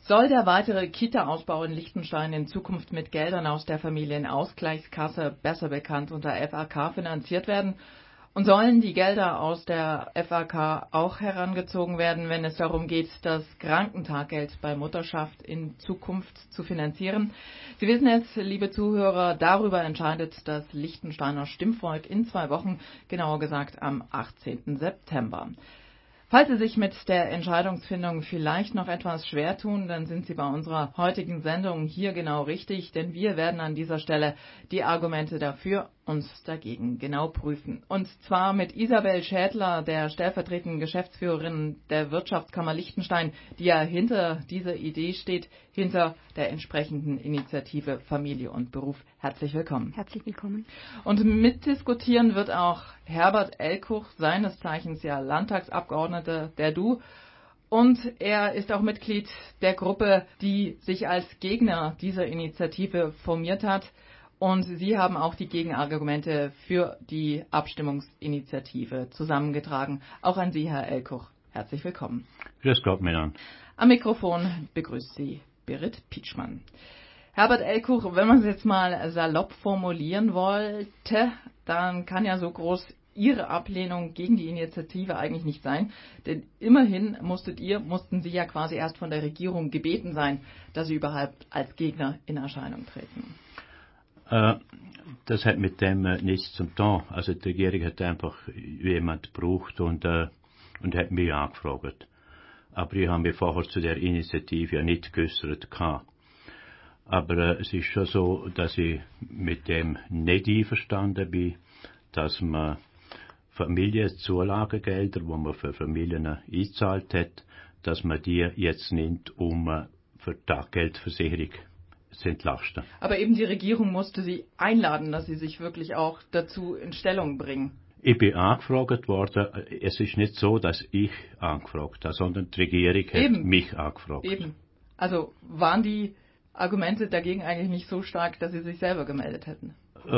Soll der weitere Kita-Ausbau in Liechtenstein in Zukunft mit Geldern aus der Familienausgleichskasse, besser bekannt unter FAK, finanziert werden? Und sollen die Gelder aus der FAK auch herangezogen werden, wenn es darum geht, das Krankentaggeld bei Mutterschaft in Zukunft zu finanzieren? Sie wissen es, liebe Zuhörer, darüber entscheidet das Liechtensteiner Stimmvolk in 2 Wochen, genauer gesagt am 18. September. Falls Sie sich mit der Entscheidungsfindung vielleicht noch etwas schwer tun, dann sind Sie bei unserer heutigen Sendung hier genau richtig, denn wir werden an dieser Stelle die Argumente dafür und dagegen genau prüfen. Und zwar mit Isabel Schädler, der stellvertretenden Geschäftsführerin der Wirtschaftskammer Liechtenstein, die ja hinter dieser Idee steht, hinter der entsprechenden Initiative Familie und Beruf. Herzlich willkommen. Herzlich willkommen. Und mitdiskutieren wird auch Herbert Elkuch, seines Zeichens ja Landtagsabgeordneter der DU. Und er ist auch Mitglied der Gruppe, die sich als Gegner dieser Initiative formiert hat. Und Sie haben auch die Gegenargumente für die Abstimmungsinitiative zusammengetragen. Auch an Sie, Herr Elkuch. Herzlich willkommen. Grüß Gott, Männern. Am Mikrofon begrüßt Sie Berit Pietschmann. Herbert Elkuch, wenn man es jetzt mal salopp formulieren wollte, dann kann ja so groß Ihre Ablehnung gegen die Initiative eigentlich nicht sein. Denn immerhin mussten Sie ja quasi erst von der Regierung gebeten sein, dass Sie überhaupt als Gegner in Erscheinung treten. Das hat mit dem nichts zu tun. Also die Regierung hat einfach jemand gebraucht und hat mich angefragt. Aber ich habe mich vorher zu der Initiative ja nicht geäußert gehabt. Aber es ist schon so, dass ich mit dem nicht einverstanden bin, dass man Familienzulagengelder, die man für Familien eingezahlt hat, dass man die jetzt nimmt, um für Taggeldversicherung zu entlasten. Aber eben die Regierung musste Sie einladen, dass Sie sich wirklich auch dazu in Stellung bringen. Ich bin angefragt worden. Es ist nicht so, dass ich angefragt habe, sondern die Regierung hat mich angefragt. Eben. Also waren die Argumente dagegen eigentlich nicht so stark, dass Sie sich selber gemeldet hätten?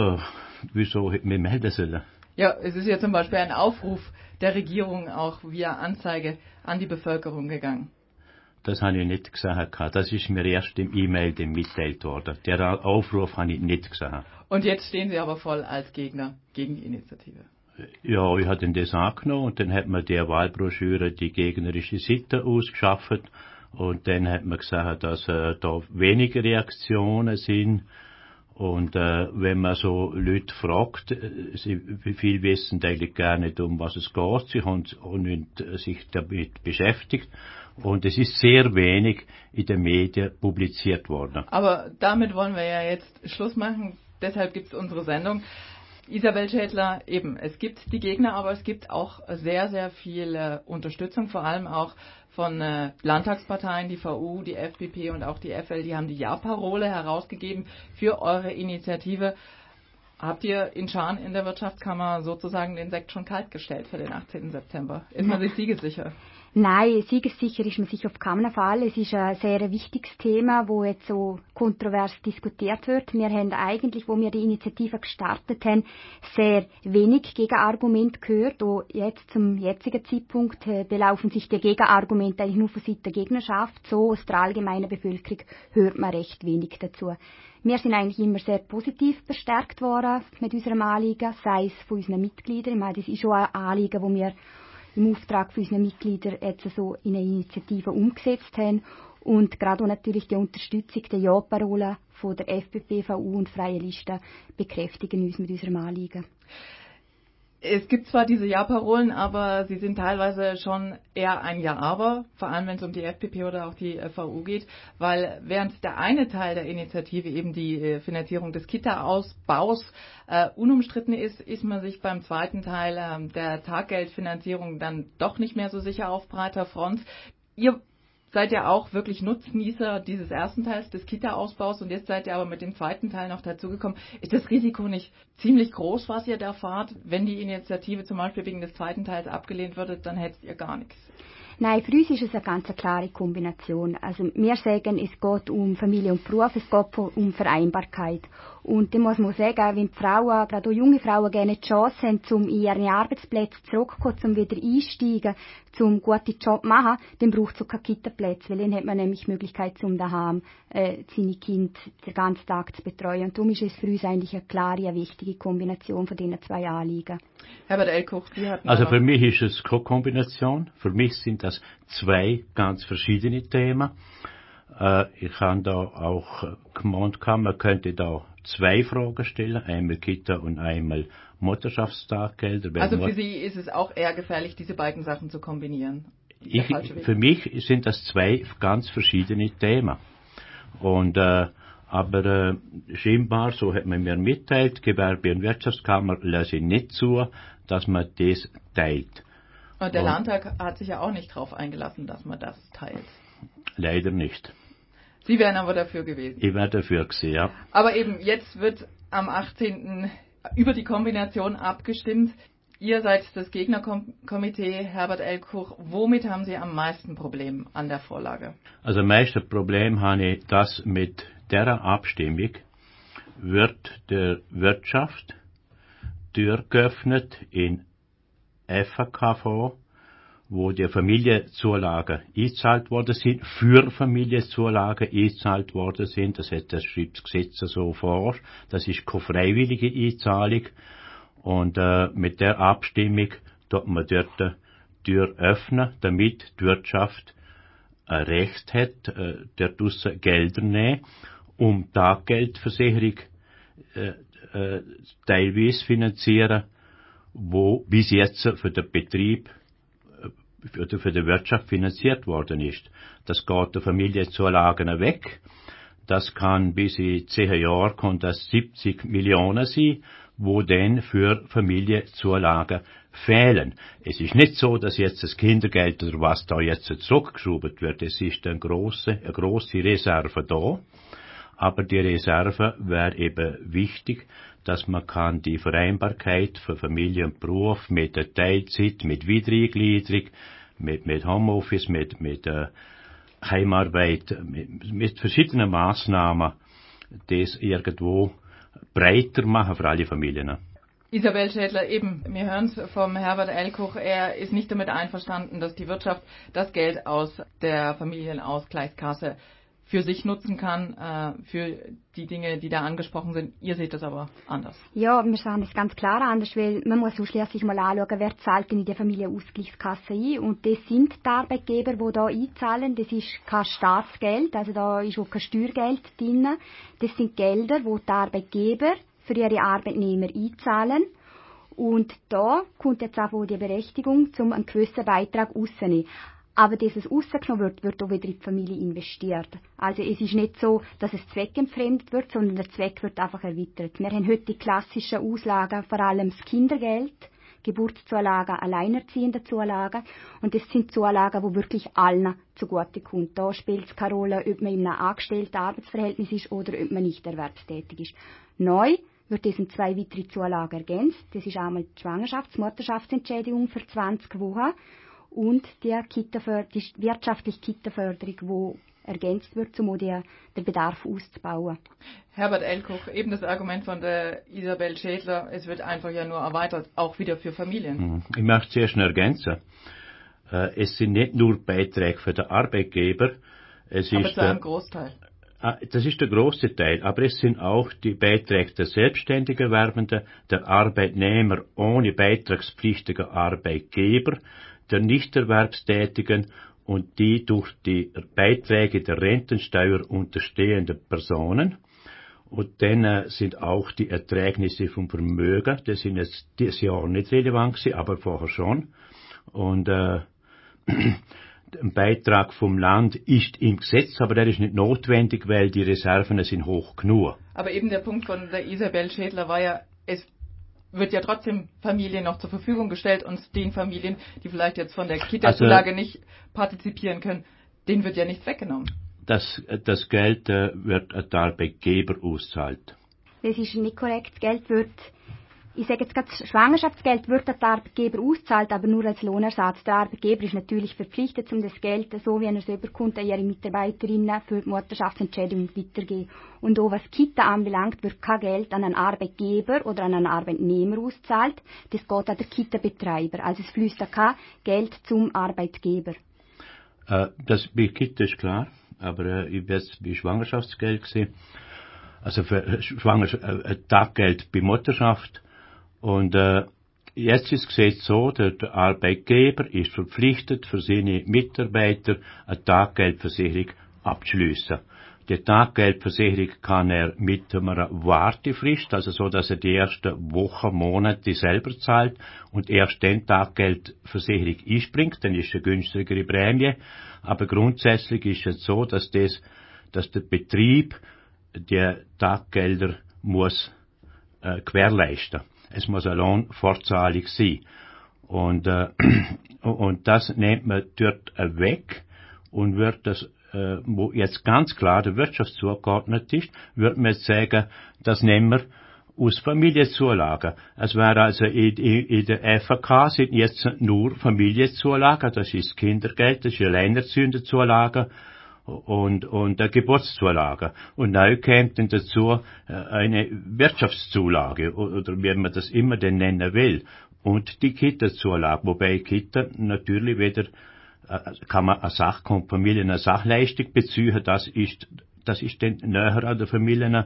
Wieso hätten wir melden sollen? Ja, es ist ja zum Beispiel ein Aufruf der Regierung auch via Anzeige an die Bevölkerung gegangen. Das habe ich nicht gesehen. Das ist mir erst im E-Mail mitgeteilt worden. Der Aufruf habe ich nicht gesehen. Und jetzt stehen Sie aber voll als Gegner gegen die Initiative. Ja, ich habe das angenommen und dann hat man der Wahlbroschüre die gegnerische Seite ausgeschafft und dann hat man gesagt, dass da weniger Reaktionen sind. Und wenn man so Leute fragt, wie viel wissen eigentlich gar nicht, um was es geht, sie haben sich damit beschäftigt. Und es ist sehr wenig in den Medien publiziert worden. Aber damit wollen wir ja jetzt Schluss machen. Deshalb gibt es unsere Sendung. Isabel Schädler, eben, es gibt die Gegner, aber es gibt auch sehr, sehr viel Unterstützung, vor allem auch von Landtagsparteien, die VU, die FDP und auch die FL, die haben die Ja-Parole herausgegeben für eure Initiative. Habt ihr in Schaan in der Wirtschaftskammer sozusagen den Sekt schon kalt gestellt für den 18. September? Ist man sich siegessicher? Nein, siegessicher ist man sich auf keinen Fall. Es ist ein sehr wichtiges Thema, wo jetzt so kontrovers diskutiert wird. Wir haben eigentlich, wo wir die Initiative gestartet haben, sehr wenig Gegenargumente gehört. Und jetzt zum jetzigen Zeitpunkt belaufen sich die Gegenargumente eigentlich nur von Seiten der Gegnerschaft. So aus der allgemeinen Bevölkerung hört man recht wenig dazu. Wir sind eigentlich immer sehr positiv bestärkt worden mit unserem Anliegen, sei es von unseren Mitgliedern. Ich meine, das ist schon ein Anliegen, das wir im Auftrag von unseren Mitgliedern jetzt so in eine Initiative umgesetzt haben. Und gerade auch natürlich die Unterstützung der Ja-Parole von der FDP, VU und Freie Liste bekräftigen uns mit unserem Anliegen. Es gibt zwar diese Ja-Parolen, aber sie sind teilweise schon eher ein Ja-Aber, vor allem wenn es um die FDP oder auch die VU geht, weil während der eine Teil der Initiative, eben die Finanzierung des Kita-Ausbaus, unumstritten ist, ist man sich beim zweiten Teil der Taggeldfinanzierung dann doch nicht mehr so sicher auf breiter Front. Ihr seid ja auch wirklich Nutznießer dieses ersten Teils des Kita-Ausbaus und jetzt seid ihr aber mit dem zweiten Teil noch dazugekommen. Ist das Risiko nicht ziemlich groß, was ihr da fahrt? Wenn die Initiative zum Beispiel wegen des zweiten Teils abgelehnt würde, dann hättet ihr gar nichts. Nein, für uns ist es eine ganz klare Kombination. Also wir sagen, es geht um Familie und Beruf, es geht um Vereinbarkeit. Und dann muss man sagen, wenn die Frauen, gerade auch junge Frauen, gerne die Chance haben, um in ihre Arbeitsplätze zurückzukommen, um wieder einsteigen, um einen guten Job zu machen, dann braucht es auch keine Kita-Plätze, weil dann hat man nämlich die Möglichkeit, um daheim seine Kinder den ganzen Tag zu betreuen. Und darum ist es für uns eigentlich eine klare, eine wichtige Kombination von diesen zwei Anliegen. Herbert Elkuch, Sie hatten Also für mich ist es keine Kombination. Für mich sind das zwei ganz verschiedene Themen. Ich habe da auch gemeint, man könnte da zwei Fragen stellen, einmal Kita und einmal Mutterschaftstaggelder. Also für Sie ist es auch eher gefährlich, diese beiden Sachen zu kombinieren? Für mich sind das zwei ganz verschiedene Themen. Und aber scheinbar, so hat man mir mitteilt, Gewerbe- und Wirtschaftskammer lasse nicht zu, dass man das teilt. Und der Landtag hat sich ja auch nicht darauf eingelassen, dass man das teilt. Leider nicht. Sie wären aber dafür gewesen. Ich wäre dafür gewesen, ja. Aber eben, jetzt wird am 18. über die Kombination abgestimmt. Ihr seid das Gegnerkomitee, Herbert Elkuch. Womit haben Sie am meisten Problem an der Vorlage? Also am meisten Problem habe ich, dass mit dieser Abstimmung wird der Wirtschaft Tür geöffnet in FKV, wo die Familienzulagen eingezahlt worden sind, für Familienzulagen eingezahlt worden sind. Das schreibt das Gesetz so vor. Das ist keine freiwillige Einzahlung. Und mit der Abstimmung tut man dort die Tür öffnen, damit die Wirtschaft ein Recht hat, dort draussen Gelder nehmen, um Taggeldversicherung teilweise finanzieren, wo bis jetzt für den Betrieb oder für die Wirtschaft finanziert worden ist. Das geht der Familienzulagen weg. Das kann bis in 10 Jahren kann das 70 Millionen sein, wo dann für Familienzulagen fehlen. Es ist nicht so, dass jetzt das Kindergeld oder was da jetzt zurückgeschraubt wird. Es ist eine grosse Reserve da. Aber die Reserve wäre eben wichtig, dass man kann die Vereinbarkeit für Familie und Beruf mit der Teilzeit, mit Wiedereingliederung, mit Homeoffice, mit Heimarbeit, mit verschiedenen Maßnahmen, das irgendwo breiter machen für alle Familien. Isabel Schädler, eben, wir hören es vom Herbert Elkuch, er ist nicht damit einverstanden, dass die Wirtschaft das Geld aus der Familienausgleichskasse für sich nutzen kann, für die Dinge, die da angesprochen sind. Ihr seht das aber anders. Ja, wir sehen es ganz klar anders, weil man muss so schließlich mal anschauen, wer zahlt denn in die Familienausgleichskasse ein. Und das sind die Arbeitgeber, die da einzahlen. Das ist kein Staatsgeld, also da ist auch kein Steuergeld drin. Das sind Gelder, die die Arbeitgeber für ihre Arbeitnehmer einzahlen. Und da kommt jetzt auch die Berechtigung, um einen gewissen Beitrag rauszunehmen. Aber dass es rausgenommen wird auch wieder in die Familie investiert. Also es ist nicht so, dass es zweckentfremdet wird, sondern der Zweck wird einfach erweitert. Wir haben heute die klassischen Auslagen, vor allem das Kindergeld, Geburtszulagen, Alleinerziehendenzulagen. Und das sind Zulagen, die wirklich allen zugutekommen. Da spielt es keine Rolle, ob man in einem angestellten Arbeitsverhältnis ist oder ob man nicht erwerbstätig ist. Neu wird das um 2 weitere Zulagen ergänzt. Das ist einmal die Mutterschaftsentschädigung für 20 Wochen. Und die wirtschaftliche Kita-Förderung, die ergänzt wird, um den Bedarf auszubauen. Herbert Elkuch, eben das Argument von der Isabel Schädler, es wird einfach ja nur erweitert, auch wieder für Familien. Ich möchte zuerst noch ergänzen. Es sind nicht nur Beiträge für den Arbeitgeber. Aber zu einem Großteil. Das ist der große Teil, aber es sind auch die Beiträge der selbstständig Erwerbenden, der Arbeitnehmer ohne beitragspflichtigen Arbeitgeber, der Nichterwerbstätigen und die durch die Beiträge der Rentensteuer unterstehenden Personen. Und dann sind auch die Erträgnisse vom Vermögen, das sind jetzt dieses Jahr nicht relevant gewesen, aber vorher schon. Und ein Beitrag vom Land ist im Gesetz, aber der ist nicht notwendig, weil die Reserven sind hoch genug. Aber eben der Punkt von der Isabel Schädler war ja, es wird ja trotzdem Familien noch zur Verfügung gestellt und den Familien, die vielleicht jetzt von der Kita-Zulage nicht partizipieren können, denen wird ja nichts weggenommen. Das Geld wird an den Arbeitgeber auszahlt. Das ist nicht korrekt. Das Geld wird ich sage jetzt gerade, das Schwangerschaftsgeld wird der Arbeitgeber auszahlt, aber nur als Lohnersatz. Der Arbeitgeber ist natürlich verpflichtet, um das Geld, so wie er es überkommt, an ihre Mitarbeiterinnen für die Mutterschaftsentschädigung weitergeben. Und auch was Kita anbelangt, wird kein Geld an einen Arbeitgeber oder an einen Arbeitnehmer auszahlt. Das geht an den Kita-Betreiber. Also es fließt da kein Geld zum Arbeitgeber. Das bei Kita ist klar, aber ich werde es bei Schwangerschaftsgeld gesehen. Also für Taggeld bei Mutterschaft. Und jetzt ist es so, der Arbeitgeber ist verpflichtet, für seine Mitarbeiter eine Taggeldversicherung abzuschliessen. Die Taggeldversicherung kann er mit einer Wartefrist, also so, dass er die ersten Wochen, Monate selber zahlt und erst dann Taggeldversicherung einspringt, dann ist eine günstigere Prämie. Aber grundsätzlich ist es so, dass der Betrieb die Taggelder muss gewährleisten. Es muss eine Lohnfortzahlung sein. Und das nimmt man dort weg und wird das, wo jetzt ganz klar der Wirtschaft zugeordnet ist, wird man jetzt sagen, das nehmen wir aus Familienzulagen. Es wäre also in der FAK sind jetzt nur Familienzulagen, das ist Kindergeld, das ist Alleinerzündenzulagen und der Geburtszulage. Und neu kommt dann dazu eine Wirtschaftszulage, oder wie man das immer denn nennen will. Und die Kita-Zulage, wobei Kita natürlich wieder, kann man kommt Familien eine Sachleistung beziehen, das ist dann näher an der Familien,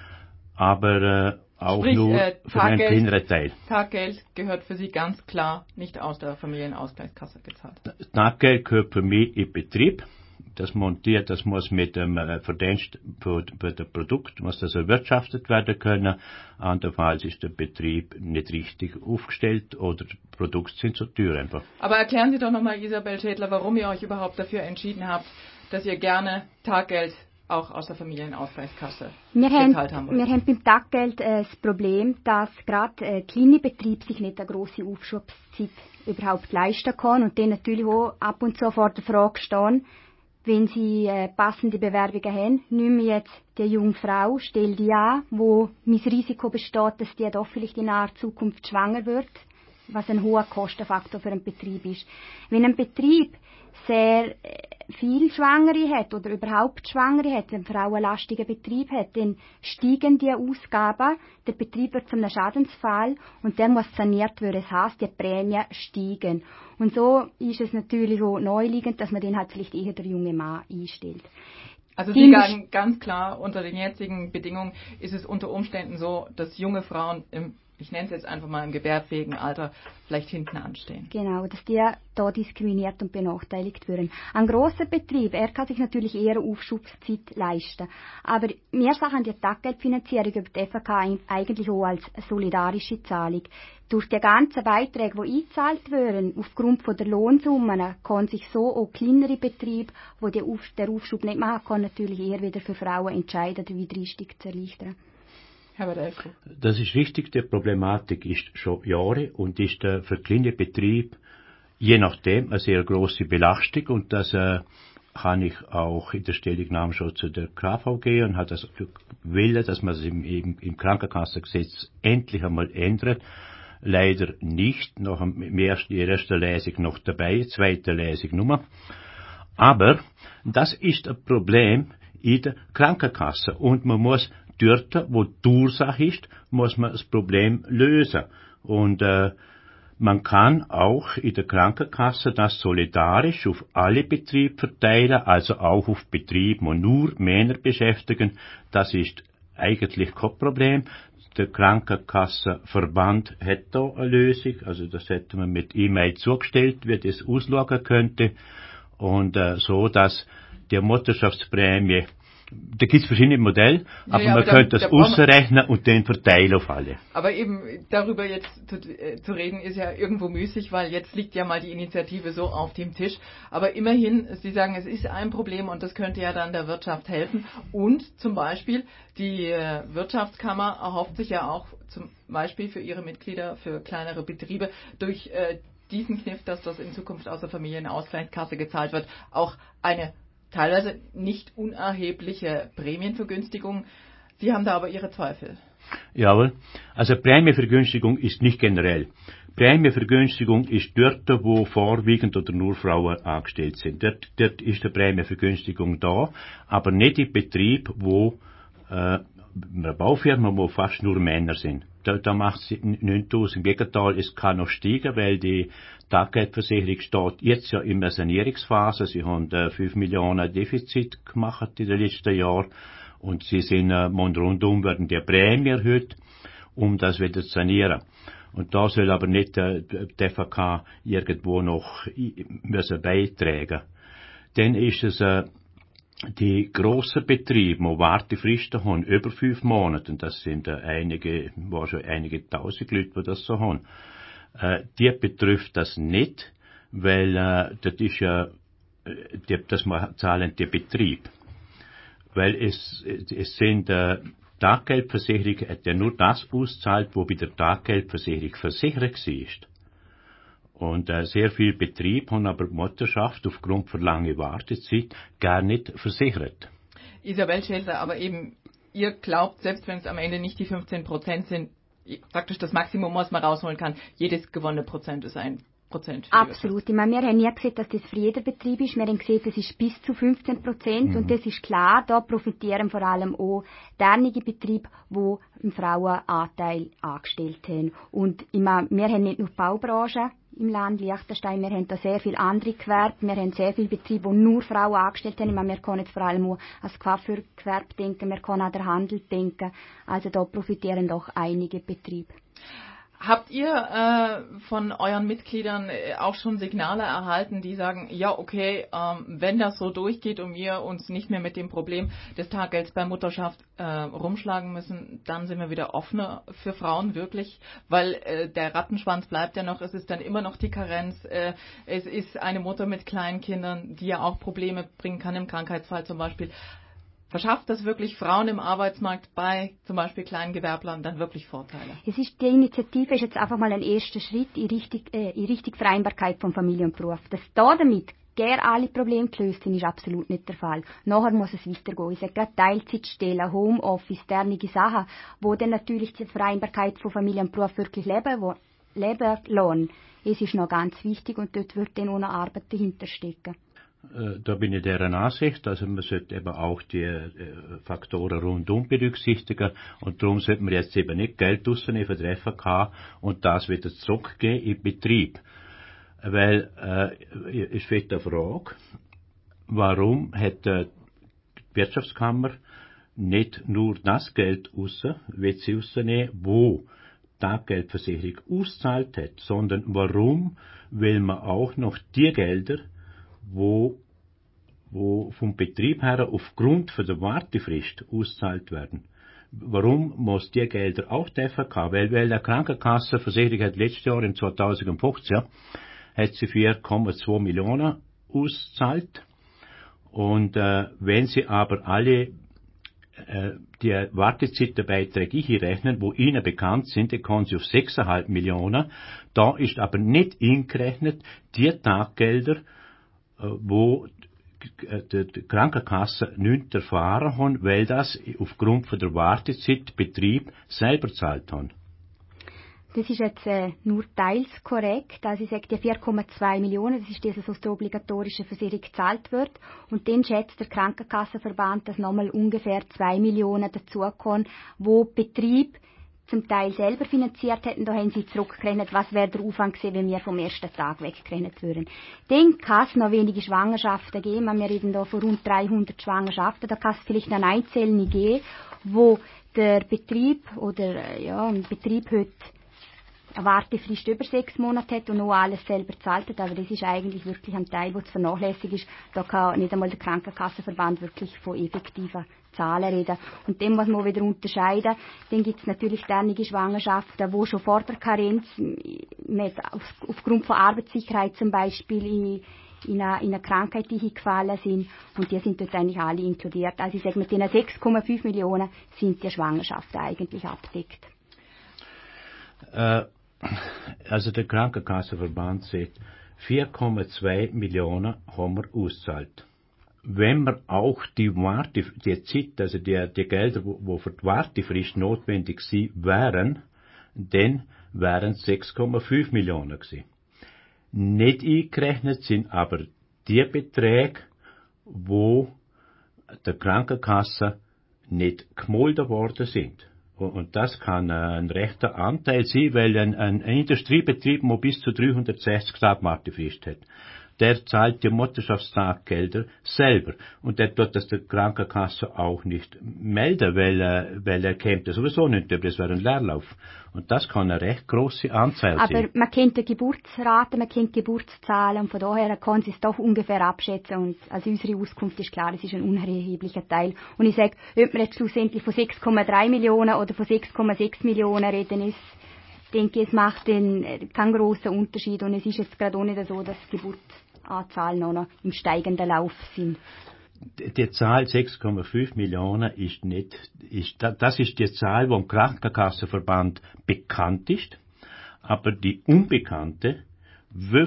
aber auch Sprich, nur für einen kleineren Teil. Taggeld gehört für Sie ganz klar nicht aus der Familienausgleichskasse gezahlt. Taggeld gehört für mich in Betrieb. Das montiert, das muss mit dem Verdienst für das Produkt, muss das erwirtschaftet werden können. Andernfalls ist der Betrieb nicht richtig aufgestellt oder die Produkte sind zu teuer einfach. Aber erklären Sie doch nochmal, Isabel Schädler, warum ihr euch überhaupt dafür entschieden habt, dass ihr gerne Taggeld auch aus der Familienausgleichskasse gezahlt haben wollt. Wir haben beim Taggeld das Problem, dass gerade kleine Betriebe sich nicht eine grosse Aufschubszeit überhaupt leisten können und dann natürlich auch ab und zu vor der Frage stehen, wenn sie passende Bewerbungen haben, nehmen wir jetzt die junge Frau, stell die an, wo mein Risiko besteht, dass die doch vielleicht in naher Zukunft schwanger wird, was ein hoher Kostenfaktor für einen Betrieb ist. Wenn ein Betrieb sehr viel Schwangere hat oder überhaupt Schwangere hat, wenn Frau einen lastigen Betrieb hat, dann steigen die Ausgaben, der Betrieb wird zu einem Schadensfall und der muss saniert werden. Das heisst, die Prämien steigen. Und so ist es natürlich auch naheliegend, dass man den halt vielleicht eher der junge Mann einstellt. Also Sie sagen ganz klar, unter den jetzigen Bedingungen ist es unter Umständen so, dass junge Frauen ich nenne es jetzt einfach mal im gebärfähigen Alter, vielleicht hinten anstehen. Genau, dass die da diskriminiert und benachteiligt werden. Ein grosser Betrieb, er kann sich natürlich eher eine Aufschubszeit leisten. Aber wir sagen die Taggeldfinanzierung über die FAK eigentlich auch als solidarische Zahlung. Durch die ganzen Beiträge, die eingezahlt werden, aufgrund von der Lohnsummen, kann sich so auch kleinere Betriebe, die der Aufschub nicht machen können, natürlich eher wieder für Frauen entscheiden, den Wiedereinstieg zu erleichtern. Das ist richtig, die Problematik ist schon Jahre und ist für kleine Betriebe je nachdem eine sehr grosse Belastung und das habe ich auch in der Stellungnahme schon zu der KVG und hat das Wille, dass man es im Krankenkassengesetz endlich einmal ändert. Leider nicht, noch in der ersten Lesung noch dabei, zweite Lesung nur. Aber das ist ein Problem in der Krankenkasse und man muss dort, wo die Ursache ist, muss man das Problem lösen. Und man kann auch in der Krankenkasse das solidarisch auf alle Betriebe verteilen, also auch auf Betriebe, die nur Männer beschäftigen. Das ist eigentlich kein Problem. Der Krankenkassenverband hat da eine Lösung, also das hätte man mit E-Mail zugestellt, wie das ausschauen könnte. Und so, dass die Mutterschaftsprämie, da gibt es verschiedene Modelle, aber man könnte das ausrechnen und den verteilen auf alle. Aber eben darüber jetzt zu reden ist ja irgendwo müßig, weil jetzt liegt ja mal die Initiative so auf dem Tisch. Aber immerhin, Sie sagen, es ist ein Problem und das könnte ja dann der Wirtschaft helfen. Und zum Beispiel die Wirtschaftskammer erhofft sich ja auch zum Beispiel für ihre Mitglieder, für kleinere Betriebe, durch diesen Kniff, dass das in Zukunft aus der Familienausgleichskasse gezahlt wird, auch eine teilweise nicht unerhebliche Prämienvergünstigung. Sie haben da aber Ihre Zweifel. Jawohl. Also Prämievergünstigung ist nicht generell. Prämievergünstigung ist dort, wo vorwiegend oder nur Frauen angestellt sind. Dort ist eine Prämievergünstigung da, aber nicht im Betrieb, wo eine Baufirma, wo fast nur Männer sind. Da macht es nichts aus. Im Gegenteil, es kann noch steigen, weil die Taggeldversicherung steht jetzt ja in der Sanierungsphase. Sie haben 5 Millionen Defizit gemacht in den letzten Jahren und sie sind rundum werden die Prämie erhöht, um das wieder zu sanieren. Und da soll aber nicht die FAK irgendwo noch müssen beitragen. Dann ist es die grossen Betriebe, die Wartefristen haben, über 5 Monate, und das sind schon einige tausend Leute, die das so haben, die betrifft das nicht, weil das ist ja, das zahlen die Betrieb. Weil es sind Taggeldversicherung hat ja nur das auszahlt, wo bei der Taggeldversicherung versichert war. Und sehr viele Betriebe haben aber die Mutterschaft aufgrund von langer Wartezeit gar nicht versichert. Isabel Schäfer, aber eben, ihr glaubt, selbst wenn es am Ende nicht die 15% sind, praktisch das Maximum, was man rausholen kann, jedes gewonnene Prozent ist ein Prozent. Absolut. Ich meine, wir haben nie gesehen, dass das für jeden Betrieb ist. Wir haben gesehen, das ist bis zu 15%. Und das ist klar, da profitieren vor allem auch diejenigen Betriebe, die einen Frauenanteil angestellt haben. Und ich meine, wir haben nicht nur die Baubranche im Land Liechtenstein, wir haben da sehr viele andere Gewerbe, wir haben sehr viele Betriebe, die nur Frauen angestellt haben. Ich meine, wir können jetzt vor allem auch an das Coiffeurgewerbe denken, wir können an den Handel denken. Also da profitieren doch einige Betriebe. Habt ihr von euren Mitgliedern auch schon Signale erhalten, die sagen, ja okay, wenn das so durchgeht und wir uns nicht mehr mit dem Problem des Taggelds bei Mutterschaft rumschlagen müssen, dann sind wir wieder offener für Frauen wirklich, weil der Rattenschwanz bleibt ja noch, es ist dann immer noch die Karenz, es ist eine Mutter mit kleinen Kindern, die ja auch Probleme bringen kann im Krankheitsfall zum Beispiel. Verschafft das wirklich Frauen im Arbeitsmarkt bei zum Beispiel kleinen Gewerblern dann wirklich Vorteile? Die Initiative ist jetzt einfach mal ein erster Schritt in Richtung Vereinbarkeit von Familie und Beruf. Dass da damit alle Probleme gelöst sind, ist absolut nicht der Fall. Nachher muss es weitergehen. Ich sage gerade Teilzeitstellen, Homeoffice, derartige Sachen, wo dann natürlich die Vereinbarkeit von Familie und Beruf wirklich leben lassen. Es ist noch ganz wichtig und dort wird dann auch noch Arbeit dahinter stecken. Da bin ich der Ansicht, also man sollte eben auch die Faktoren rundum berücksichtigen und darum sollte man jetzt eben nicht Geld rausnehmen von der FAK und das wieder zurückgeben in den Betrieb. Weil es wird die Frage, warum hat die Wirtschaftskammer nicht nur das Geld rausnehmen, wo die Taggeldversicherung auszahlt hat, sondern warum will man auch noch die Gelder, wo vom Betrieb her aufgrund von der Wartefrist auszahlt werden. Warum muss die Gelder auch die FAK? Weil die Krankenkassenversicherung hat letztes Jahr, im 2015, hat sie 4,2 Millionen auszahlt. Und wenn sie aber alle die Wartezeitbeiträge einrechnen, wo ihnen bekannt sind, dann kommen sie auf 6,5 Millionen. Da ist aber nicht eingerechnet die Taggelder, wo die Krankenkassen nichts erfahren haben, weil das aufgrund von der Wartezeit Betrieb selber zahlt haben. Das ist jetzt nur teils korrekt. Also ich sage, die 4,2 Millionen, das ist das, was aus der obligatorischen Versicherung gezahlt wird. Und dann schätzt der Krankenkassenverband, dass nochmal ungefähr 2 Millionen dazukommen, wo Betrieb zum Teil selber finanziert hätten. Da haben sie zurückgerechnet, was wäre der Aufwand gewesen, wenn wir vom ersten Tag weggerechnet würden. Dann kann es noch wenige Schwangerschaften geben. Wir reden da von rund 300 Schwangerschaften. Da kann es vielleicht eine einzelne geben, wo der Betrieb oder ein Betrieb heute eine Wartefrist über 6 Monate hat und noch alles selber zahlt hat. Aber das ist eigentlich wirklich ein Teil, der zu vernachlässigen ist. Da kann nicht einmal der Krankenkassenverband wirklich von effektiven Zahlen reden. Und dem muss man wieder unterscheiden. Dann gibt es natürlich einige Schwangerschaften, wo schon vor der Karenz aufgrund von Arbeitssicherheit zum Beispiel in eine Krankheit gefallen sind. Und die sind dort eigentlich alle inkludiert. Also ich sage, mit den 6,5 Millionen sind die Schwangerschaften eigentlich abgedeckt. Also der Krankenkassenverband sagt, 4,2 Millionen haben wir auszahlt. wenn wir auch die Zeit, also die Gelder, wo für die Wartefrist notwendig sie wären, dann wären es 6,5 Millionen gewesen. Nicht eingerechnet sind aber die Beträge, wo der Krankenkasse nicht gemolden worden sind. Und das kann ein rechter Anteil sein, weil ein Industriebetrieb, der bis zu 360 Tage Wartefrist hat, der zahlt die Mutterschaftstaggelder selber. Und der tut das der Krankenkasse auch nicht melden, weil er kennt das sowieso nicht, das wäre ein Leerlauf. Und das kann eine recht grosse Anzahl sein. Aber man kennt die Geburtsrate, man kennt Geburtszahlen und von daher kann sie es doch ungefähr abschätzen. Und also unsere Auskunft ist klar, es ist ein unerheblicher Teil. Und ich sage, ob wir jetzt schlussendlich von 6,3 Millionen oder von 6,6 Millionen reden, ist, denke ich, es macht keinen grossen Unterschied. Und es ist jetzt gerade auch nicht so, dass die Geburtsanzahlen noch im steigenden Lauf sind. Die Zahl 6,5 Millionen das ist die Zahl, die im Krankenkassenverband bekannt ist, aber die unbekannte, wie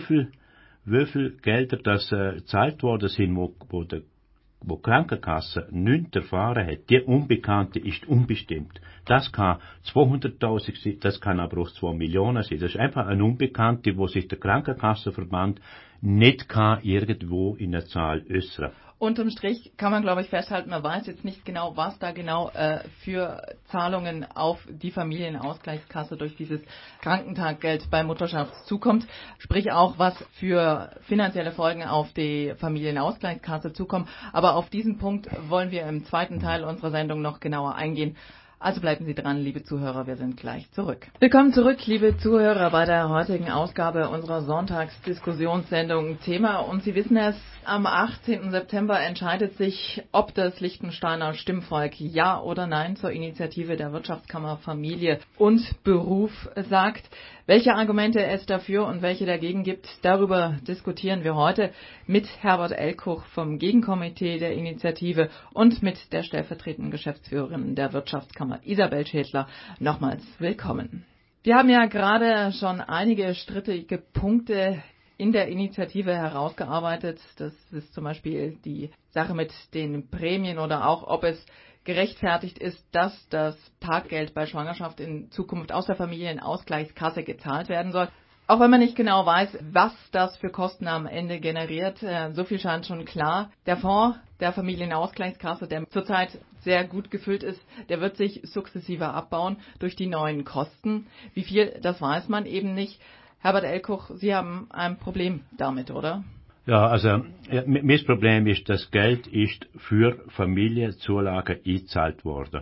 viel Gelder das gezahlt worden sind, wo die Krankenkasse nichts erfahren hat, die unbekannte ist unbestimmt. Das kann 200.000 sein, das kann aber auch 2 Millionen sein. Das ist einfach eine Unbekannte, wo sich der Krankenkassenverband nicht kann irgendwo in der Zahl äußern. Unterm Strich kann man, glaube ich, festhalten, man weiß jetzt nicht genau, was da genau für Zahlungen auf die Familienausgleichskasse durch dieses Krankentaggeld bei Mutterschaft zukommt. Sprich auch, was für finanzielle Folgen auf die Familienausgleichskasse zukommen. Aber auf diesen Punkt wollen wir im zweiten Teil unserer Sendung noch genauer eingehen. Also bleiben Sie dran, liebe Zuhörer, wir sind gleich zurück. Willkommen zurück, liebe Zuhörer, bei der heutigen Ausgabe unserer Sonntagsdiskussionssendung Thema. Und Sie wissen es, am 18. September entscheidet sich, ob das Liechtensteiner Stimmvolk Ja oder Nein zur Initiative der Wirtschaftskammer Familie und Beruf sagt. Welche Argumente es dafür und welche dagegen gibt, darüber diskutieren wir heute mit Herbert Elkuch vom Gegenkomitee der Initiative und mit der stellvertretenden Geschäftsführerin der Wirtschaftskammer Isabel Schädler. Nochmals willkommen. Wir haben ja gerade schon einige strittige Punkte in der Initiative herausgearbeitet. Das ist zum Beispiel die Sache mit den Prämien oder auch, ob es gerechtfertigt ist, dass das Taggeld bei Schwangerschaft in Zukunft aus der Familienausgleichskasse gezahlt werden soll. Auch wenn man nicht genau weiß, was das für Kosten am Ende generiert, so viel scheint schon klar. Der Fonds der Familienausgleichskasse, der zurzeit sehr gut gefüllt ist, der wird sich sukzessive abbauen durch die neuen Kosten. Wie viel, das weiß man eben nicht. Herbert Elkuch, Sie haben ein Problem damit, oder? Ja, also mein Problem ist, das Geld ist für Familienzulagen eingezahlt worden.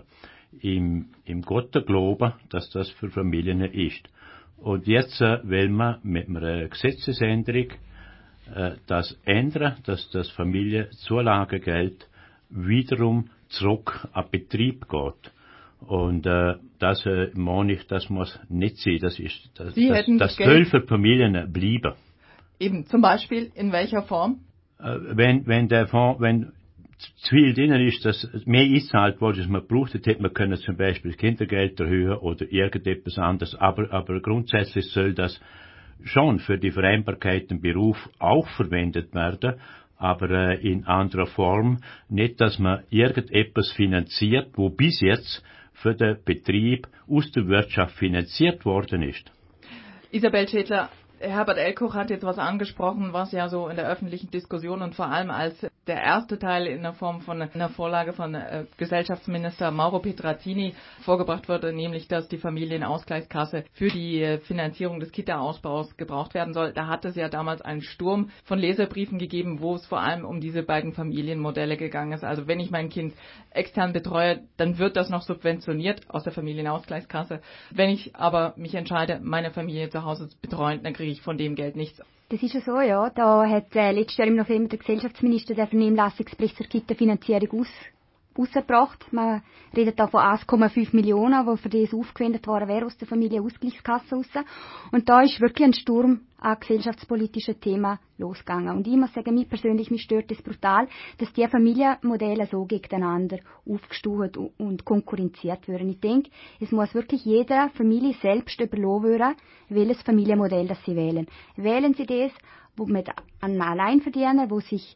Im guten Glauben, dass das für Familien ist. Und jetzt will man mit einer Gesetzesänderung das ändern, dass das Familienzulagengeld wiederum zurück an Betrieb geht. Und das meine ich, das muss nicht sein. Das soll für Familien bleiben. Eben, zum Beispiel in welcher Form? Wenn zu viel drin ist, dass mehr einzahlt wurde, als man braucht, hätte man können zum Beispiel das Kindergeld erhöhen oder irgendetwas anderes. Aber grundsätzlich soll das schon für die Vereinbarkeit im Beruf auch verwendet werden, aber in anderer Form. Nicht, dass man irgendetwas finanziert, wo bis jetzt für den Betrieb aus der Wirtschaft finanziert worden ist. Isabel Schädler, Herbert Elkuch hat jetzt was angesprochen, was ja so in der öffentlichen Diskussion und vor allem als der erste Teil in der Form von einer Vorlage von Gesellschaftsminister Mauro Petrazzini vorgebracht wurde, nämlich dass die Familienausgleichskasse für die Finanzierung des Kita-Ausbaus gebraucht werden soll. Da hat es ja damals einen Sturm von Leserbriefen gegeben, wo es vor allem um diese beiden Familienmodelle gegangen ist. Also wenn ich mein Kind extern betreue, dann wird das noch subventioniert aus der Familienausgleichskasse. Wenn ich aber mich entscheide, meine Familie zu Hause zu betreuen, dann kriege ich von dem Geld nichts. Das ist ja so, ja. Da hat letztes Jahr im November der Gesellschaftsminister den Vernehmlassungsbericht zur Kita-Finanzierung rausgebracht. Man redet da von 1,5 Millionen, die für das aufgewendet worden wäre aus der Familienausgleichskasse raus. Und da ist wirklich ein Sturm an gesellschaftspolitischen Themen losgegangen. Und ich muss sagen, mich persönlich, mich stört es brutal, dass die Familienmodelle so gegeneinander aufgestuft und konkurrenziert werden. Ich denke, es muss wirklich jeder Familie selbst überlassen werden, welches Familienmodell das sie wählen. Wählen sie das, wo mit einem Alleinverdiener, wo sich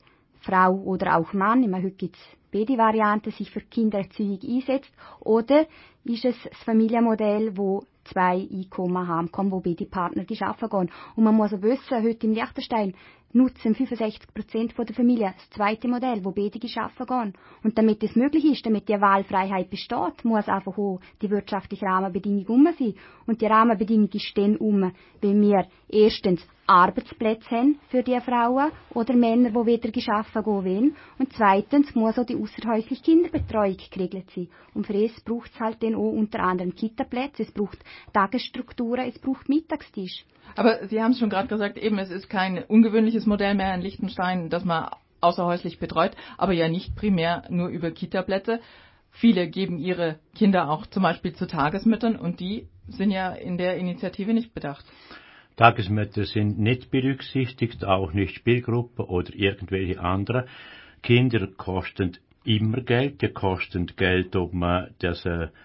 Frau oder auch Mann, immer heute gibt's beide Varianten, sich für Kindererziehung einsetzt, oder ist es das Familienmodell, wo 2 Einkommen haben kann, wo beide Partner arbeiten gehen. Und man muss auch wissen, heute im Liechtenstein nutzen 65% der Familie das zweite Modell, wo beide arbeiten gehen. Und damit es möglich ist, damit die Wahlfreiheit besteht, muss einfach auch die wirtschaftliche Rahmenbedingung sein. Und die Rahmenbedingung ist dann wenn wir erstens Arbeitsplätze haben für die Frauen oder Männer, die wieder arbeiten gehen wollen. Und zweitens muss auch die ausserhäusliche Kinderbetreuung geregelt sein. Und für das braucht es halt dann auch unter anderem Kitaplätze, es braucht Tagesstrukturen, es braucht Mittagstisch. Aber Sie haben es schon gerade gesagt, eben, es ist kein ungewöhnliches Modell mehr in Liechtenstein, das man außerhäuslich betreut, aber ja nicht primär nur über Kitaplätze. Viele geben ihre Kinder auch zum Beispiel zu Tagesmüttern und die sind ja in der Initiative nicht bedacht. Tagesmütter sind nicht berücksichtigt, auch nicht Spielgruppen oder irgendwelche andere. Kinder kosten immer Geld, die kosten Geld, ob man das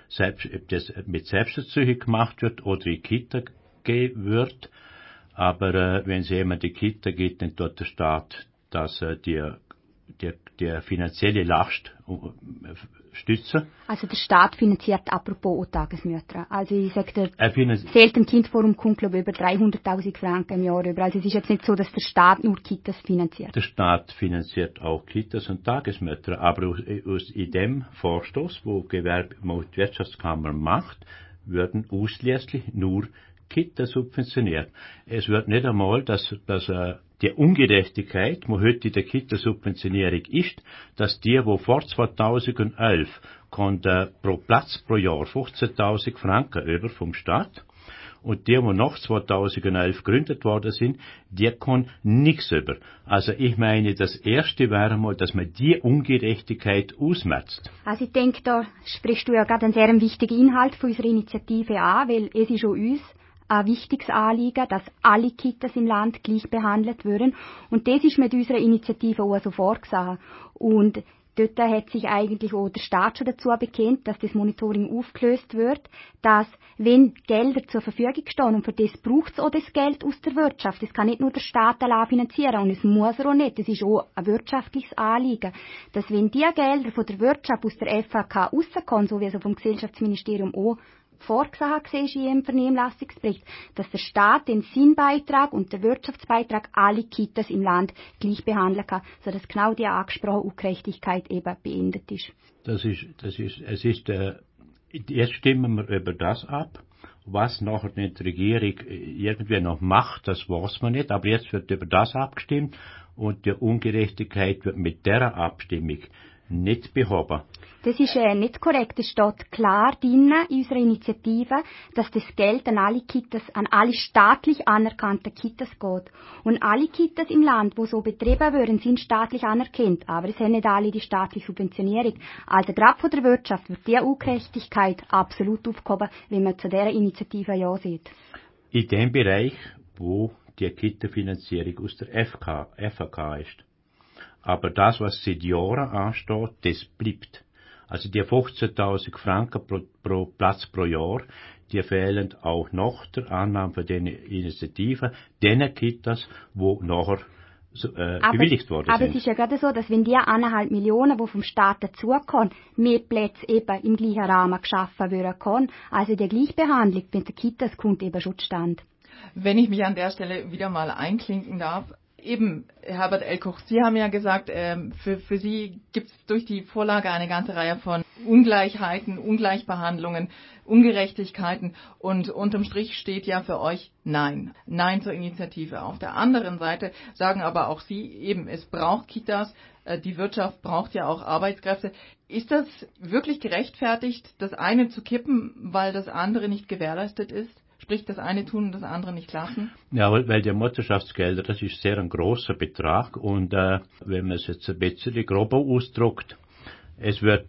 mit Selbsterziehung gemacht wird oder in die Kita gehen wird. Aber wenn es jemand in die Kita geht, dann tut der Staat das die finanzielle Last stützen. Also der Staat finanziert apropos auch Tagesmütter. Also ich sage, zählt dem Kindforum kommt glaube ich über 300.000 Franken im Jahr über. Also es ist jetzt nicht so, dass der Staat nur Kitas finanziert. Der Staat finanziert auch Kitas und Tagesmütter, aber in dem Vorstoß, wo die Wirtschaftskammer macht, würden ausschließlich nur Kitas subventioniert. Es wird nicht einmal, dass die Ungerechtigkeit, wo heute in der Kita-Subventionierung ist, dass die vor 2011 konnten pro Platz pro Jahr 15.000 Franken über vom Staat und die nach 2011 gegründet worden sind, die können nichts über. Also ich meine, das Erste wäre mal, dass man die Ungerechtigkeit ausmerzt. Also ich denke, da sprichst du ja gerade einen sehr wichtigen Inhalt von unserer Initiative an, weil es ist auch uns ein wichtiges Anliegen, dass alle Kitas im Land gleich behandelt würden. Und das ist mit unserer Initiative auch so vorgesehen. Und dort hat sich eigentlich auch der Staat schon dazu bekennt, dass das Monitoring aufgelöst wird, dass, wenn Gelder zur Verfügung stehen, und für das braucht es auch das Geld aus der Wirtschaft. Das kann nicht nur der Staat allein finanzieren, und es muss er auch nicht. Das ist auch ein wirtschaftliches Anliegen, dass wenn die Gelder von der Wirtschaft aus der FHK rauskommen, so wie es vom Gesellschaftsministerium auch vorgesehen war in ihrem Vernehmlassungsbericht, dass der Staat den Sinnbeitrag und der Wirtschaftsbeitrag alle Kitas im Land gleich behandeln kann, sodass genau die angesprochene Ungerechtigkeit eben beendet ist. Jetzt stimmen wir über das ab. Was nachher die Regierung irgendwie noch macht, das weiß man nicht, aber jetzt wird über das abgestimmt und die Ungerechtigkeit wird mit dieser Abstimmung nicht behoben. Das ist nicht korrekt. Es steht klar drin in unserer Initiative, dass das Geld an alle Kitas, an alle staatlich anerkannten Kitas geht. Und alle Kitas im Land, wo so betrieben werden, sind staatlich anerkannt. Aber es haben nicht alle die staatliche Subventionierung. Also gerade von der Wirtschaft wird die Ungerechtigkeit absolut aufgehoben, wenn man zu dieser Initiative ja sieht. In dem Bereich, wo die Kita-Finanzierung aus der FHK ist. Aber das, was seit Jahren ansteht, das bleibt. Also die 15.000 Franken pro Platz pro Jahr, die fehlen auch nach der Annahme von den Initiativen, den Kitas, die nachher bewilligt worden sind. Aber es ist ja gerade so, dass wenn die 1,5 Millionen, die vom Staat dazukommen, mehr Plätze eben im gleichen Rahmen geschaffen werden können, also die Gleichbehandlung mit den Kitas kommt eben schon zustande. Wenn ich mich an der Stelle wieder mal einklinken darf, eben, Herbert Elkoch, Sie haben ja gesagt, für Sie gibt es durch die Vorlage eine ganze Reihe von Ungleichheiten, Ungleichbehandlungen, Ungerechtigkeiten und unterm Strich steht ja für euch Nein. Nein zur Initiative. Auf der anderen Seite sagen aber auch Sie eben, es braucht Kitas, die Wirtschaft braucht ja auch Arbeitskräfte. Ist das wirklich gerechtfertigt, das eine zu kippen, weil das andere nicht gewährleistet ist? Sprich, das eine tun und das andere nicht lassen? Ja, weil die Mutterschaftsgelder, das ist sehr ein großer Betrag und wenn man es jetzt ein bisschen grober ausdruckt, es wird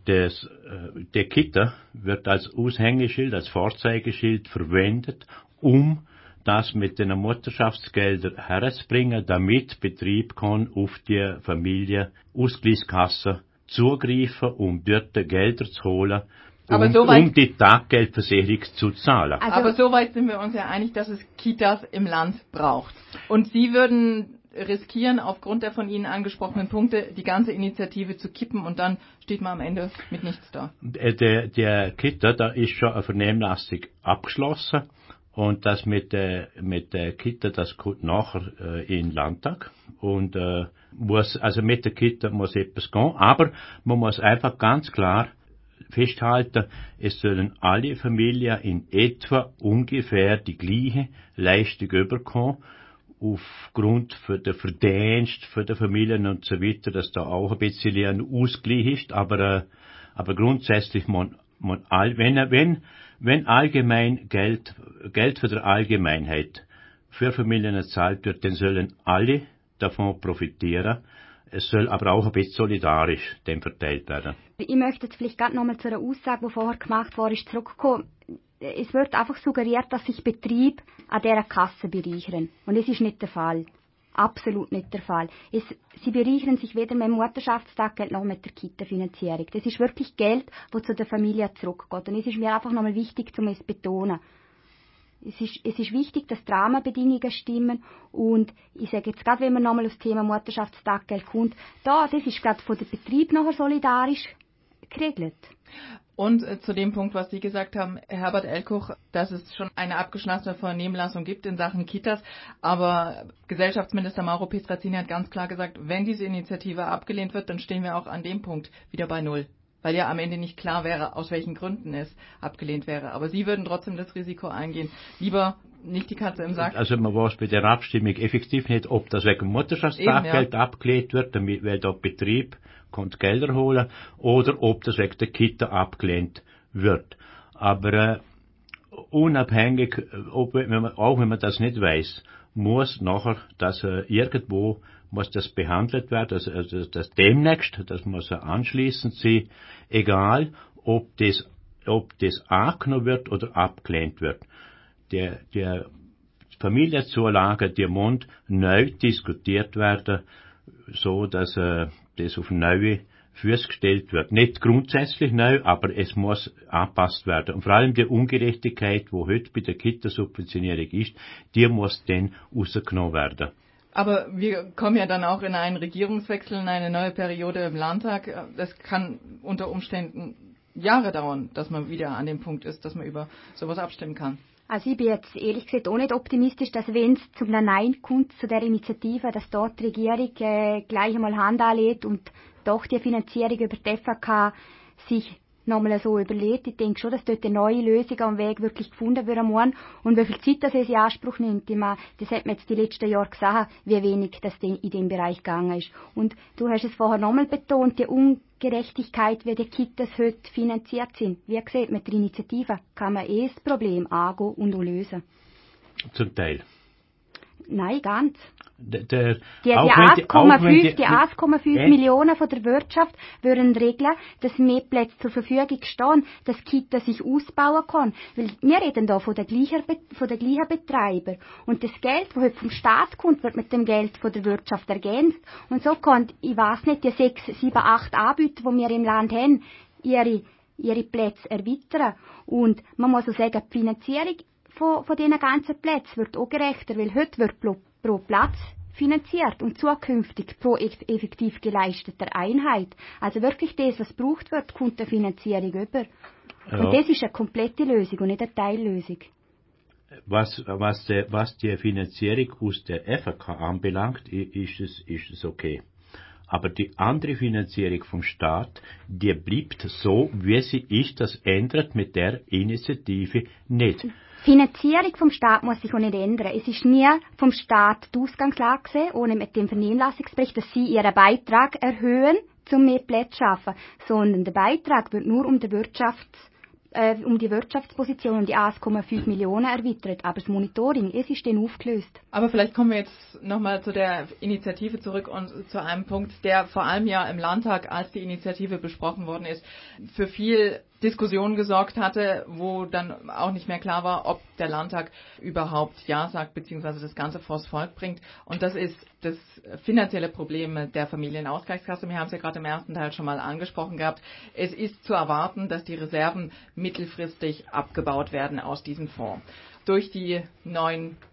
der Kita wird als Aushängeschild, als Vorzeigeschild verwendet, um das mit den Mutterschaftsgeldern herzubringen, damit Betrieb kann auf die Familie Ausgleichskasse zugreifen, um dort Gelder zu holen, um die Taggeldversicherung zu zahlen. Aber soweit sind wir uns ja einig, dass es Kitas im Land braucht. Und Sie würden riskieren, aufgrund der von Ihnen angesprochenen Punkte die ganze Initiative zu kippen und dann steht man am Ende mit nichts da. Der Kita, da ist schon eine Vernehmlassung abgeschlossen und das mit der Kita, das kommt nachher in den Landtag und mit der Kita muss etwas gehen, aber man muss einfach ganz klar festhalten, es sollen alle Familien in etwa ungefähr die gleiche Leistung überkommen, aufgrund für den Verdienst für die Familien und so weiter, dass da auch ein bisschen ein Ausgleich ist, aber grundsätzlich wenn allgemein Geld für die Allgemeinheit für Familien gezahlt wird, dann sollen alle davon profitieren. Es soll aber auch ein bisschen solidarisch dem verteilt werden. Ich möchte jetzt vielleicht gerade nochmal zu einer Aussage, die vorher gemacht wurde, zurückkommen. Es wird einfach suggeriert, dass sich Betriebe an dieser Kasse bereichern. Und das ist nicht der Fall. Absolut nicht der Fall. Sie bereichern sich weder mit dem Mutterschaftstaggeld noch mit der Kita-Finanzierung. Das ist wirklich Geld, das zu der Familie zurückgeht. Und es ist mir einfach nochmal wichtig, um es zu betonen. Es ist wichtig, dass die Rahmenbedingungen stimmen. Und ich sage jetzt gerade, wenn man nochmal auf das Thema Mutterschaftstaggeld kommt, das ist gerade von dem Betrieb nachher solidarisch geregelt. Und zu dem Punkt, was Sie gesagt haben, Herbert Elkuch, dass es schon eine abgeschlossene Vernehmlassung gibt in Sachen Kitas, aber Gesellschaftsminister Mauro Petrazzini hat ganz klar gesagt, wenn diese Initiative abgelehnt wird, dann stehen wir auch an dem Punkt wieder bei Null. Weil ja am Ende nicht klar wäre, aus welchen Gründen es abgelehnt wäre. Aber Sie würden trotzdem das Risiko eingehen. Lieber nicht die Katze im Sack. Also man weiß bei der Abstimmung effektiv nicht, ob das wegen Mutterschaftstaggeld abgelehnt wird, weil da Betrieb kommt Gelder holen, oder ob das wegen der Kita abgelehnt wird. Aber unabhängig, auch wenn man das nicht weiß, muss nachher irgendwo muss das behandelt werden, das demnächst, das muss anschließend sein, egal ob das angenommen wird oder abgelehnt wird. Die Familienzulage, die muss neu diskutiert werden, so dass das auf neue Füße gestellt wird. Nicht grundsätzlich neu, aber es muss angepasst werden. Und vor allem die Ungerechtigkeit, die heute bei der Kita-Subventionierung ist, die muss dann rausgenommen werden. Aber wir kommen ja dann auch in einen Regierungswechsel, in eine neue Periode im Landtag. Das kann unter Umständen Jahre dauern, dass man wieder an dem Punkt ist, dass man über sowas abstimmen kann. Also ich bin jetzt ehrlich gesagt auch nicht optimistisch, dass wenn es zum Nein kommt zu der Initiative, dass dort die Regierung gleich einmal Hand anlegt und doch die Finanzierung über die FAK sich nochmal so überlegt. Ich denke schon, dass dort eine neue Lösung am Weg wirklich gefunden wird morgen. Und wie viel Zeit das es in Anspruch nimmt, das hat man jetzt die letzten Jahre gesehen, wie wenig das in dem Bereich gegangen ist. Und du hast es vorher nochmal betont, die Ungerechtigkeit, wie die Kitas heute finanziert sind. Wie gesagt, mit der Initiative kann man das Problem angehen und auch lösen. Zum Teil. Nein, ganz. Die 1,5 Millionen von der Wirtschaft würden regeln, dass mehr Plätze zur Verfügung stehen, dass Kita sich ausbauen kann. Weil wir reden da von den gleichen Betreibern. Und das Geld, das heute vom Staat kommt, wird mit dem Geld von der Wirtschaft ergänzt. Und so kann, ich weiss nicht, die 6, 7, 8 Anbieter, die wir im Land haben, ihre Plätze erweitern. Und man muss auch sagen, die Finanzierung von diesen ganzen Plätzen wird auch gerechter, weil heute wird pro Platz finanziert und zukünftig pro effektiv geleisteter Einheit. Also wirklich das, was gebraucht wird, kommt der Finanzierung über. Ja. Und das ist eine komplette Lösung und nicht eine Teillösung. Was die Finanzierung aus der FAK anbelangt, ist es okay. Aber die andere Finanzierung vom Staat, die bleibt so, wie sie ist. Das ändert mit der Initiative nicht. Finanzierung vom Staat muss sich auch nicht ändern. Es ist nie vom Staat die Ausgangslage gewesen, ohne mit dem Vernehmlassungsbericht, dass sie ihren Beitrag erhöhen, um mehr Plätze zu schaffen, sondern der Beitrag wird nur um die Wirtschaftsposition um die 1,5 Millionen erweitert. Aber das Monitoring, es ist dann aufgelöst. Aber vielleicht kommen wir jetzt nochmal zu der Initiative zurück und zu einem Punkt, der vor allem ja im Landtag, als die Initiative besprochen worden ist, für viel Diskussion gesorgt hatte, wo dann auch nicht mehr klar war, ob der Landtag überhaupt Ja sagt, beziehungsweise das Ganze vors Volk bringt. Und das ist das finanzielle Problem der Familienausgleichskasse. Wir haben es ja gerade im ersten Teil schon mal angesprochen gehabt. Es ist zu erwarten, dass die Reserven mittelfristig abgebaut werden aus diesem Fonds. Durch die neuen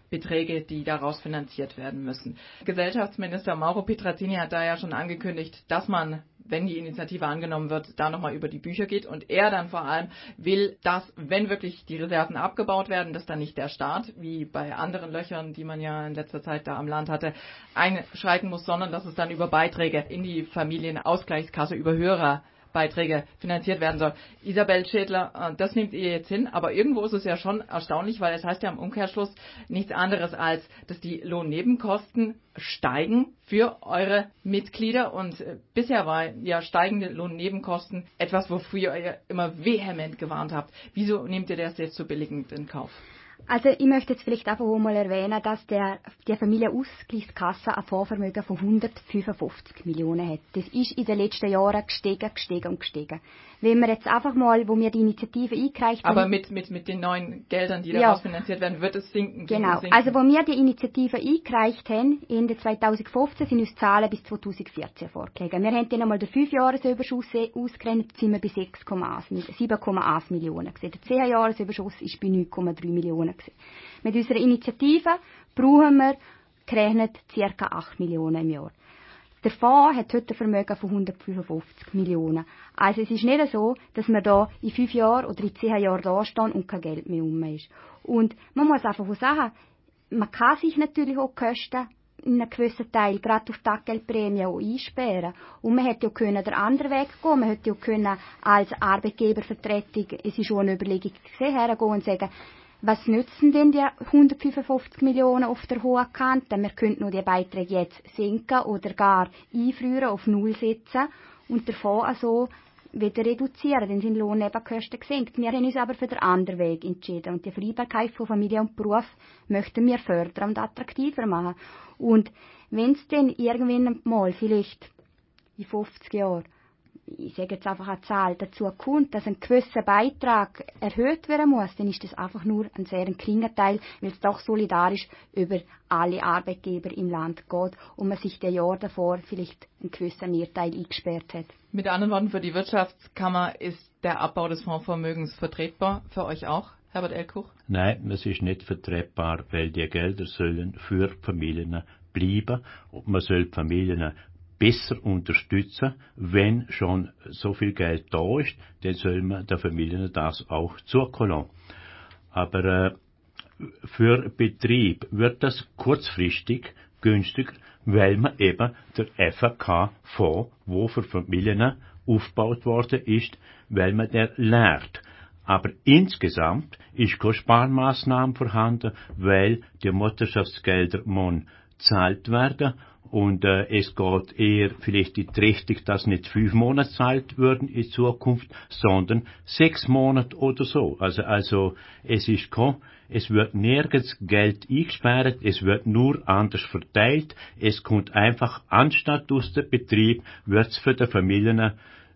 Beträge, die daraus finanziert werden müssen. Gesellschaftsminister Mauro Petrazzini hat da ja schon angekündigt, dass man, wenn die Initiative angenommen wird, da nochmal über die Bücher geht und er dann vor allem will, dass, wenn wirklich die Reserven abgebaut werden, dass dann nicht der Staat, wie bei anderen Löchern, die man ja in letzter Zeit da am Land hatte, einschreiten muss, sondern dass es dann über Beiträge in die Familienausgleichskasse, über Hörerbeiträge finanziert werden soll. Isabel Schädler, das nehmt ihr jetzt hin, aber irgendwo ist es ja schon erstaunlich, weil es heißt ja im Umkehrschluss nichts anderes als, dass die Lohnnebenkosten steigen für eure Mitglieder und bisher war ja steigende Lohnnebenkosten etwas, wofür ihr immer vehement gewarnt habt. Wieso nehmt ihr das jetzt so billigend in Kauf? Also ich möchte jetzt vielleicht einfach mal erwähnen, dass die Familienausgleichskasse ein Vorvermögen von 155 Millionen hat. Das ist in den letzten Jahren gestiegen. Wenn wir jetzt einfach mal, wo wir die Initiative eingereicht haben... Aber mit den neuen Geldern, die daraus finanziert werden, wird es sinken. Genau. Also wo wir die Initiative eingereicht haben, Ende 2015, sind uns Zahlen bis 2014 vorgelegen. Wir haben dann einmal den 5-Jahres-Überschuss ausgerechnet, sind wir bei 7,1 Millionen gewesen. Der 10-Jahres-Überschuss ist bei 9,3 Millionen gewesen. Mit unserer Initiative brauchen wir gerechnet ca. 8 Millionen im Jahr. Der Fonds hat heute ein Vermögen von 155 Millionen. Also es ist nicht so, dass wir da in 5 Jahren oder in 10 Jahren da stehen und kein Geld mehr rum ist. Und man muss einfach auch sagen, man kann sich natürlich auch die Kosten in einem gewissen Teil, gerade auf die Taggeldprämie, auch einsperren. Und man hätte ja können den anderen Weg gehen, man hätte ja können als Arbeitgebervertretung, es ist schon eine Überlegung gesehen, hergehen und sagen, was nützen denn die 155 Millionen auf der hohen Kante? Wir könnten nur die Beiträge jetzt senken oder gar einfrieren, auf Null setzen und den Fonds also wieder reduzieren, dann sind Lohnnebenkosten gesenkt. Wir haben uns aber für den anderen Weg entschieden und die Vereinbarkeit von Familie und Beruf möchten wir fördern und attraktiver machen. Und wenn es dann irgendwann mal, vielleicht in 50 Jahren, ich sage jetzt einfach eine Zahl, dazu kommt, dass ein gewisser Beitrag erhöht werden muss, dann ist das einfach nur ein sehr kleiner Teil, weil es doch solidarisch über alle Arbeitgeber im Land geht und man sich der Jahr davor vielleicht einen gewissen Mehrteil eingesperrt hat. Mit anderen Worten, für die Wirtschaftskammer ist der Abbau des Fondsvermögens vertretbar, für euch auch, Herbert Elkuch? Nein, es ist nicht vertretbar, weil die Gelder sollen für Familien bleiben und man soll die Familien besser unterstützen, wenn schon so viel Geld da ist, dann soll man der Familie das auch zukommen lassen. Aber für Betrieb wird das kurzfristig günstiger, weil man eben der FAK-Fonds, wo für Familien aufgebaut worden ist, weil man der lernt. Aber insgesamt ist keine Sparmaßnahme vorhanden, weil die Mutterschaftsgelder gezahlt werden. Und es geht eher vielleicht in die Richtung, dass nicht 5 Monate gezahlt würden in Zukunft, sondern 6 Monate oder so. Also es wird nirgends Geld eingesperrt, es wird nur anders verteilt. Es kommt einfach, anstatt aus dem Betrieb, wird es für die Familien,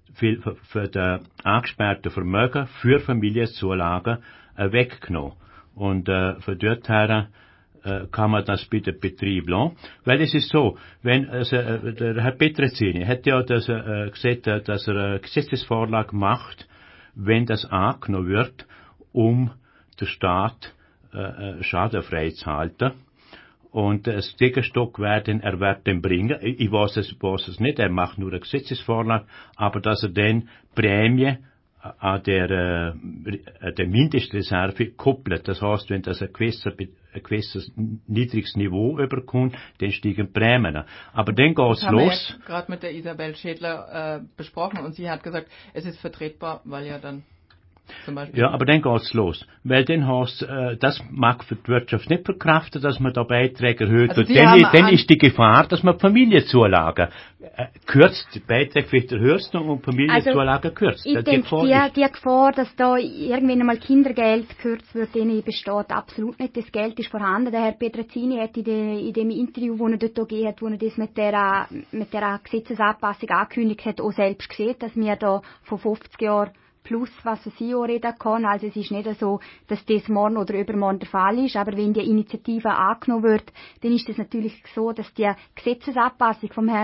für die angesperrten Vermögen, für Familienzulagen weggenommen. Und von dort her kann man das bei dem Betrieb lassen. Weil es ist so, wenn der Herr Petrazzini hat ja das gesagt, dass er eine Gesetzesvorlage macht, wenn das angenommen wird, um den Staat schadenfrei zu halten. Und das Gegenstock er wird den bringen. Ich weiß es nicht, er macht nur eine Gesetzesvorlage, aber dass er dann Prämie an der Mindestreserve koppelt. Das heißt, wenn das ein gewisses niedriges Niveau überkommt, dann steigen Prämien. Aber dann geht's los. Das haben wir jetzt gerade mit der Isabel Schädler besprochen und sie hat gesagt, es ist vertretbar, weil ja dann zum Beispiel... Ja, aber dann geht's los. Weil dann heißt, das mag für die Wirtschaft nicht verkraften, dass man da Beiträge erhöht. Also und dann ist die Gefahr, dass man Familienzulagen kürzt, die Beiträge vielleicht erhöht und Familienzulagen kürzt. Ich denke, die Gefahr, dass da irgendwann einmal Kindergeld gekürzt wird, die besteht absolut nicht. Das Geld ist vorhanden. Der Herr Petrazzini hat in dem Interview, das er dort gegeben hat, wo er das mit der Gesetzesanpassung angekündigt hat, auch selbst gesehen, dass wir da vor 50 Jahren plus, was sie auch reden kann. Also es ist nicht so, dass das morgen oder übermorgen der Fall ist. Aber wenn die Initiative angenommen wird, dann ist es natürlich so, dass die Gesetzesanpassung vom Herrn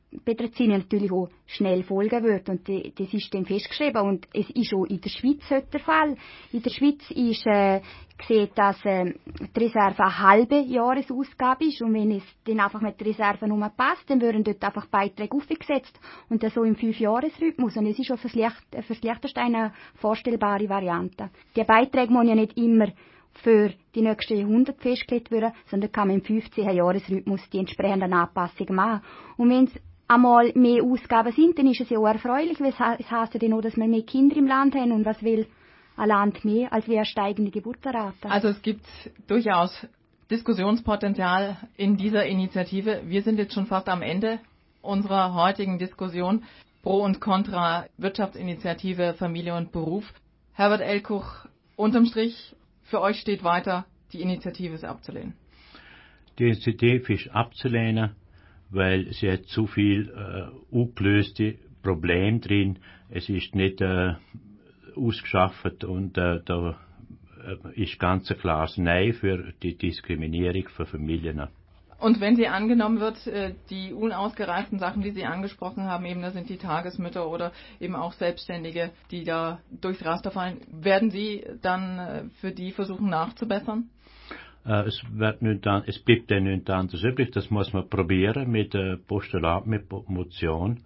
Betroffene natürlich auch schnell folgen wird. Und das ist dann festgeschrieben. Und es ist auch in der Schweiz heute der Fall. In der Schweiz ist gesehen, dass die Reserve eine halbe Jahresausgabe ist. Und wenn es dann einfach mit der Reserve nur passt, dann würden dort einfach Beiträge aufgesetzt. Und das so im 5-Jahres-Rhythmus. Und es ist auch fürs Liechtenstein eine vorstellbare Variante. Die Beiträge müssen ja nicht immer für die nächsten Jahrhunderte festgelegt werden, sondern kann man im 15-Jahres-Rhythmus die entsprechenden Anpassungen machen. Und wenn es einmal mehr Ausgaben sind, dann ist es ja auch erfreulich, weil es heisst ja dann auch, dass wir mehr Kinder im Land haben. Und was will ein Land mehr als eine steigende Geburtenrate? Also es gibt durchaus Diskussionspotenzial in dieser Initiative. Wir sind jetzt schon fast am Ende unserer heutigen Diskussion. Pro und Contra Wirtschaftsinitiative Familie und Beruf. Herbert Elkuch, unterm Strich, für euch steht weiter, die Initiative ist abzulehnen. Die Initiative ist abzulehnen, weil sie hat zu viel ungelöste Probleme drin. Es ist nicht ausgeschafft und da ist ganz ein klares Nein für die Diskriminierung von Familien. Und wenn sie angenommen wird, die unausgereiften Sachen, die Sie angesprochen haben, eben das sind die Tagesmütter oder eben auch Selbstständige, die da durchs Raster fallen, werden Sie dann für die versuchen nachzubessern? Es bleibt dann nicht anders übrig, das muss man probieren mit Postulat, mit Motion,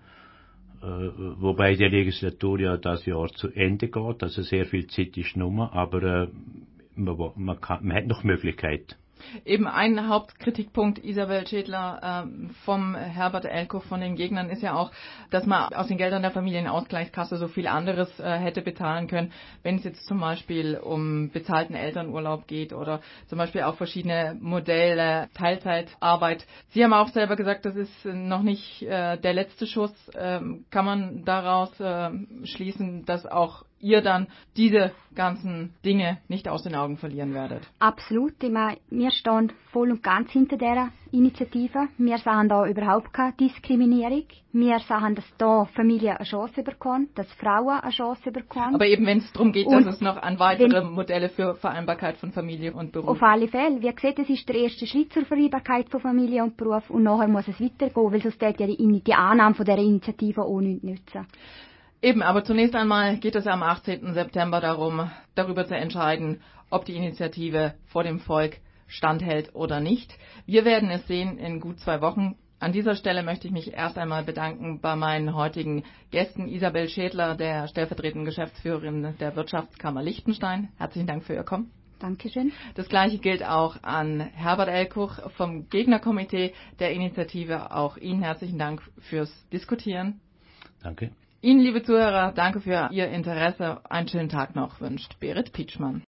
wobei die Legislatur ja das Jahr zu Ende geht, also sehr viel Zeit ist nur, aber man hat noch Möglichkeit. Eben ein Hauptkritikpunkt Isabel Schädler vom Herbert Elkuch von den Gegnern ist ja auch, dass man aus den Geldern der Familienausgleichskasse so viel anderes hätte bezahlen können, wenn es jetzt zum Beispiel um bezahlten Elternurlaub geht oder zum Beispiel auch verschiedene Modelle, Teilzeitarbeit. Sie haben auch selber gesagt, das ist noch nicht der letzte Schuss. Kann man daraus schließen, dass auch ihr dann diese ganzen Dinge nicht aus den Augen verlieren werdet? Absolut. Ich meine, wir stehen voll und ganz hinter dieser Initiative. Wir sahen da überhaupt keine Diskriminierung. Wir sahen, dass da Familien eine Chance bekommen, dass Frauen eine Chance bekommen. Aber eben, wenn es darum geht, dass es noch an weitere Modelle für Vereinbarkeit von Familie und Beruf. Auf alle Fälle. Wie gesagt, das ist der erste Schritt zur Vereinbarkeit von Familie und Beruf und nachher muss es weitergehen, weil sonst wird ja die Annahme von dieser Initiative auch nichts nützen. Eben, aber zunächst einmal geht es am 18. September darum, darüber zu entscheiden, ob die Initiative vor dem Volk standhält oder nicht. Wir werden es sehen in gut 2 Wochen. An dieser Stelle möchte ich mich erst einmal bedanken bei meinen heutigen Gästen, Isabel Schädler, der stellvertretenden Geschäftsführerin der Wirtschaftskammer Liechtenstein. Herzlichen Dank für Ihr Kommen. Dankeschön. Das Gleiche gilt auch an Herbert Elkuch vom Gegnerkomitee der Initiative. Auch Ihnen herzlichen Dank fürs Diskutieren. Danke. Ihnen, liebe Zuhörer, danke für Ihr Interesse. Einen schönen Tag noch, wünscht Berit Pietschmann.